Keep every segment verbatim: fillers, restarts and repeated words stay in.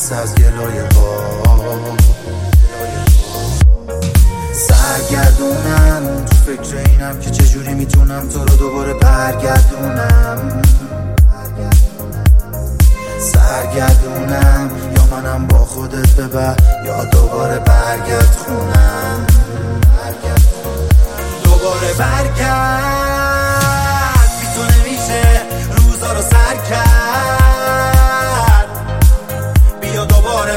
میرسه از گلایه ها. سرگردونم تو فکر اینم که چجوری میتونم تو رو دوباره برگردونم. سرگردونم یا منم با خودت ببر یا دوباره برگرد خونم. دوباره برگرد بی تو نمیشه روزا رو سر کرد. بیا دوباره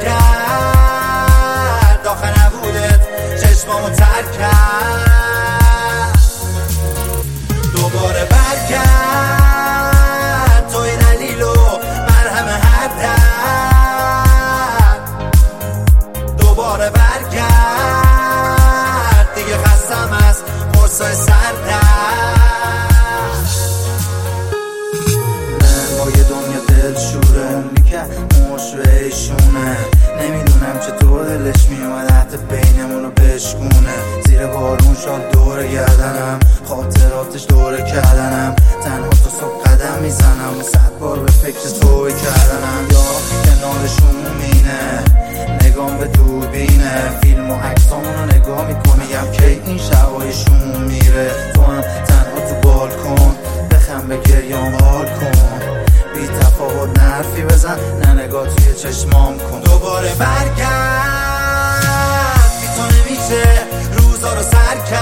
برگرد آخه نبودت چشمامو تر کرد. دوباره برگرد توی دلیل و مرهم هر درد. دوباره برگرد دیگه خستم از قرصای سردرد. من با یه دنیا دل شوره اونی که مشوه ایشونه. نمیدونم چطور دلش میومد حتی بینمونو بشکونه. زیر بارون شال دوره گردنم خاطراتش دوره کردنم. تنها تو صبح قدم میزنم و صد بار به فکر توی کردنم. یا کنارشون مینه نگام به دوربینه فیلم و عکسامونو نگاه میکنم میگم که این شبایشون میره. تو هم تنها تو بالکن بخم به گریام حال کن. بی تفاوت نرفی بزن نه نگاه توی چشمام کن. دوباره برگرد بی تو نمیشه روزا رو سر کرد.